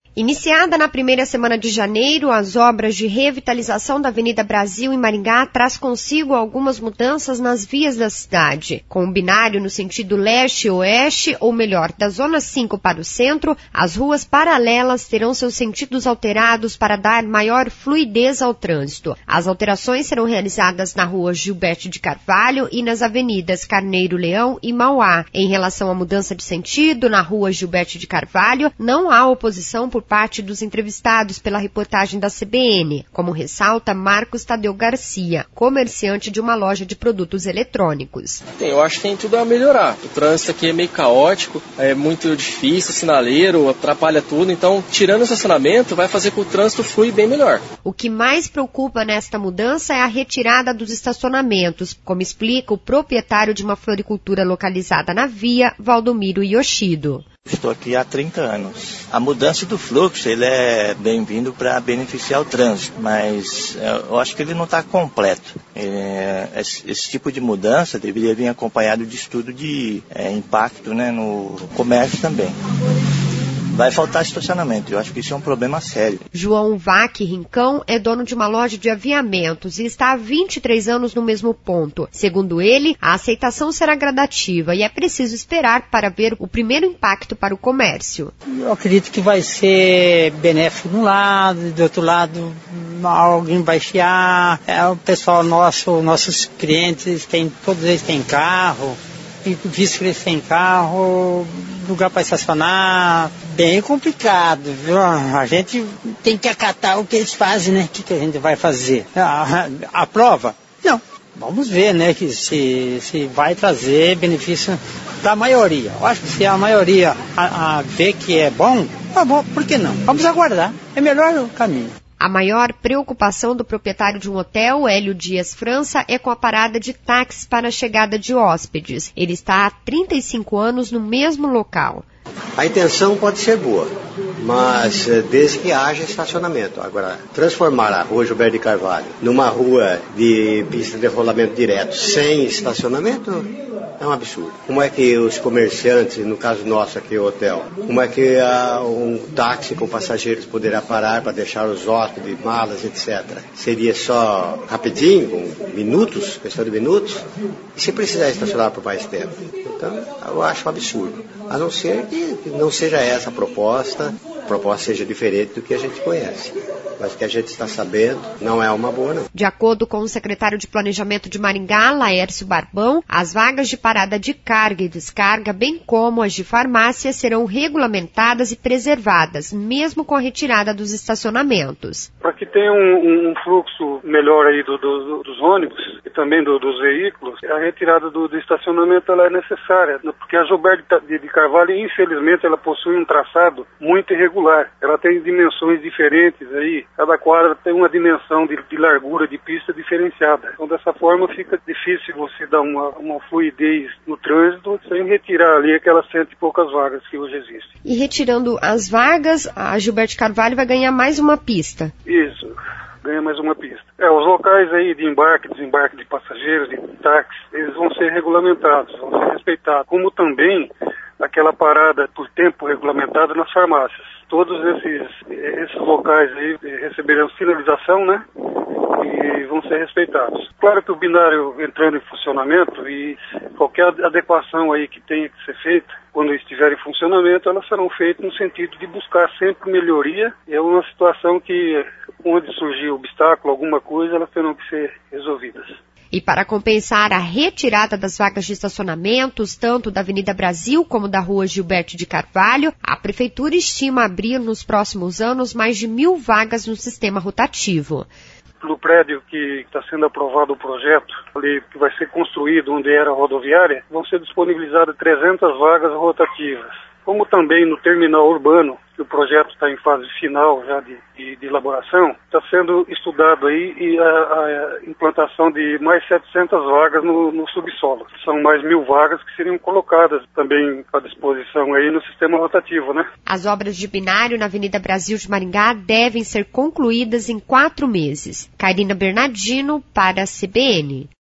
Iniciada na primeira semana de janeiro, as obras de revitalização da Avenida Brasil em Maringá traz consigo algumas mudanças nas vias da cidade. Com o binário no sentido leste-oeste, ou melhor, da Zona 5 para o centro, as ruas paralelas terão seus sentidos alterados para dar maior fluidez ao trânsito. As alterações serão realizadas na Rua Gilberto de Carvalho e nas avenidas Carneiro Leão e Mauá. Em relação à mudança de sentido, na Rua Gilberto de Carvalho, não há oposição por parte dos entrevistados pela reportagem da CBN, como ressalta Marcos Tadeu Garcia, comerciante de uma loja de produtos eletrônicos. Eu acho que tem tudo a melhorar. O trânsito aqui é meio caótico, é muito difícil, sinaleiro, atrapalha tudo, então tirando o estacionamento vai fazer com que o trânsito flui bem melhor. O que mais preocupa nesta mudança é a retirada dos estacionamentos, como explica o proprietário de uma floricultura localizada na via, Valdomiro Yoshido. Estou aqui há 30 anos. A mudança do fluxo, ele é bem-vindo para beneficiar o trânsito, mas eu acho que ele não está completo. Esse tipo de mudança deveria vir acompanhado de estudo de impacto, né, no comércio também. Vai faltar estacionamento, eu acho que isso é um problema sério. João Vaque Rincão é dono de uma loja de aviamentos e está há 23 anos no mesmo ponto. Segundo ele, a aceitação será gradativa e é preciso esperar para ver o primeiro impacto para o comércio. Eu acredito que vai ser benéfico de um lado, e do outro lado alguém vai chiar. O pessoal nossos clientes, todos eles têm carro. E visto que eles têm carro, lugar para estacionar, bem complicado, viu? A gente tem que acatar o que eles fazem, né? O que a gente vai fazer? A prova? Não. Vamos ver, né? Que se vai trazer benefício da maioria. Eu acho que se a maioria ver que é bom, tá bom, por que não? Vamos aguardar. É melhor o caminho. A maior preocupação do proprietário de um hotel, Hélio Dias França, é com a parada de táxis para a chegada de hóspedes. Ele está há 35 anos no mesmo local. A intenção pode ser boa, mas desde que haja estacionamento. Agora, transformar a Rua Gilberto de Carvalho numa rua de pista de rolamento direto sem estacionamento é um absurdo. Como é que os comerciantes, no caso nosso aqui o hotel, como é que um táxi com passageiros poderá parar para deixar os hóspedes, malas, etc. Seria só rapidinho, com minutos, questão de minutos, e se precisar estacionar por mais tempo. Então, eu acho um absurdo. A não ser que não seja essa a proposta seja diferente do que a gente conhece. Mas o que a gente está sabendo não é uma boa, não. De acordo com o secretário de Planejamento de Maringá, Laércio Barbão, as vagas de parada de carga e descarga, bem como as de farmácia, serão regulamentadas e preservadas, mesmo com a retirada dos estacionamentos. Para que tenha um fluxo melhor aí dos ônibus e também dos veículos, a retirada do estacionamento ela é necessária, porque a Gilberto de Carvalho, infelizmente, ela possui um traçado muito irregular. Ela tem dimensões diferentes aí, cada quadra tem uma dimensão de largura de pista diferenciada. Então, dessa forma, fica difícil você dar uma fluidez no trânsito sem retirar ali aquelas 100 e poucas vagas que hoje existem. E retirando as vagas, a Gilberto Carvalho vai ganhar mais uma pista. Isso, ganha mais uma pista. Os locais aí de embarque, desembarque de passageiros, de táxis, eles vão ser regulamentados, vão ser respeitados. Como também aquela parada por tempo regulamentado nas farmácias. Todos esses locais aí receberão sinalização, né? E vão ser respeitados. Claro que o binário entrando em funcionamento e qualquer adequação aí que tenha que ser feita, quando estiver em funcionamento, elas serão feitas no sentido de buscar sempre melhoria. É uma situação que, onde surgir obstáculo, alguma coisa, elas terão que ser resolvidas. E para compensar a retirada das vagas de estacionamentos, tanto da Avenida Brasil como da Rua Gilberto de Carvalho, a Prefeitura estima abrir nos próximos anos mais de 1.000 vagas no sistema rotativo. No prédio que está sendo aprovado o projeto, ali que vai ser construído onde era a rodoviária, vão ser disponibilizadas 300 vagas rotativas. Como também no terminal urbano, que o projeto está em fase final já de elaboração, está sendo estudado aí e a implantação de mais 700 vagas no subsolo. São mais 1.000 vagas que seriam colocadas também à disposição aí no sistema rotativo, né? As obras de binário na Avenida Brasil de Maringá devem ser concluídas em 4 meses. Karina Bernardino para a CBN.